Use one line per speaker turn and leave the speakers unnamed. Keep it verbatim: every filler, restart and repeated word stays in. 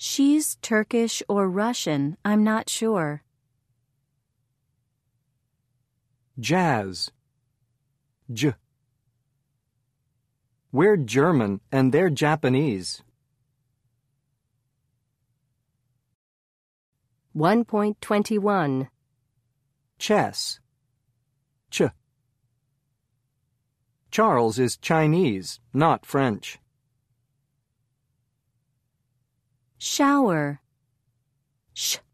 She's Turkish or Russian, I'm not sure.
Jazz. J. We're German and they're Japanese.
one point two one.
Chess. Ch. Charles is Chinese, not French.
Shower. Sh.